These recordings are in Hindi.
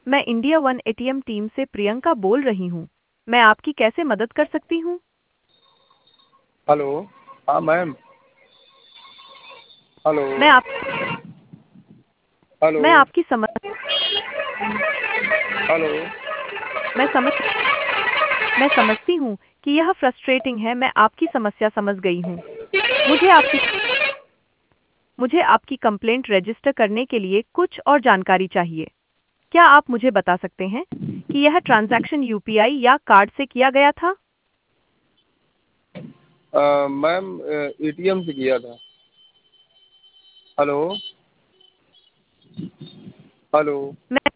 मैं इंडिया वन एटीएम टीम से प्रियंका बोल रही हूँ। मैं आपकी कैसे मदद कर सकती हूँ? हेलो। हाँ मैम। हेलो। मैं आप हेलो। मैं आपकी समझ हेलो। मैं समझ मैं समझती हूँ कि यह फ्रस्ट्रेटिंग है। मैं आपकी समस्या समझ गई हूँ। मुझे आपकी मुझे आपकी कंप्लेंट रजिस्टर करने के लिए कुछ और जानकारी चाहिए। क्या आप मुझे बता सकते हैं कि यह ट्रांजैक्शन यूपीआई या कार्ड से किया गया था? मैम एटीएम से किया था। हेलो। हेलो। मैं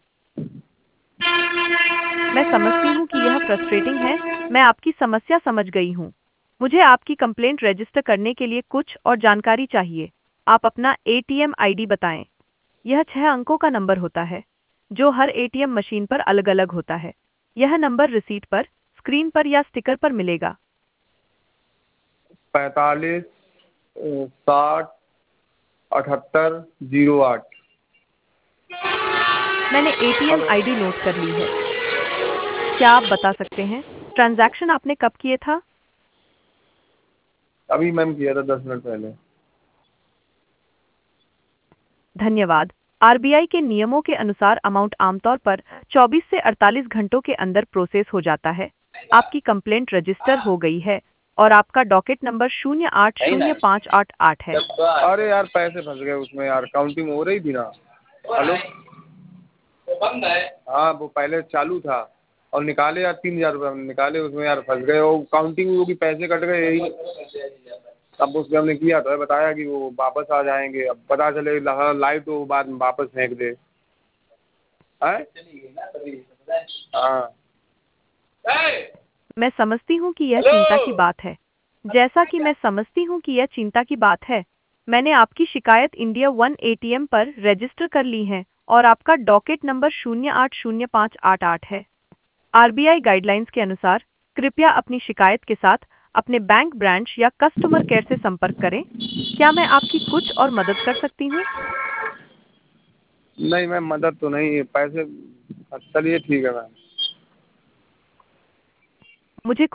मैं समझती हूँ कि यह फ्रस्ट्रेटिंग है। मैं आपकी समस्या समझ गई हूँ। मुझे आपकी कंप्लेंट रजिस्टर करने के लिए कुछ और जानकारी चाहिए। आप अपना एटीएम आईडी बताएं। यह 6 अंकों का नंबर होता है, जो हर एटीएम मशीन पर अलग-अलग होता है। यह नंबर रिसीट पर, स्क्रीन पर या स्टिकर पर मिलेगा। 45 60 78 08। मैंने एटीएम हेलो। आईडी नोट कर ली है। क्या आप बता सकते हैं ट्रांजैक्शन आपने कब किए था? अभी मैम किया था 10 मिनट पहले। धन्यवाद। आरबीआई के नियमों के अनुसार अमाउंट आमतौर पर 24 से 48 घंटों के अंदर प्रोसेस हो जाता है। आपकी कंप्लेंट रजिस्टर हो गई है और आपका डॉकेट नंबर 080588 है। अरे यार पैसे फंस गए उसमें यार, काउंटिंग हो रही थी ना। हेलो। वो बंद है। हाँ वो पहले चालू था और निकाले यार 3000 रुपये निकाले उसमें यार फंस गए, और काउंटिंग होगी पैसे कट गए यही। अब उसमें हमने किया तो है, बताया कि वो वापस आ जाएंगे, अब पता चले लाइव तो बाद में वापस फेंक दे। हैं? हाँ। मैं समझती हूँ कि यह चिंता की हेलो। बात है। जैसा कि मैं समझती हूँ कि यह चिंता की बात है, मैंने आपकी शिकायत इंडिया वन एटीएम पर रजिस्टर कर ली है और आपका डॉकेट नंबर 080588 है। आरबीआई गाइडलाइंस के अनुसार कृपया अपनी शिकायत के साथ अपने बैंक ब्रांच या कस्टमर केयर से संपर्क करें। क्या मैं आपकी कुछ और मदद कर सकती हूँ? नहीं मैम मदद तो नहीं है, पैसे। चलिए ठीक है मैम। मुझे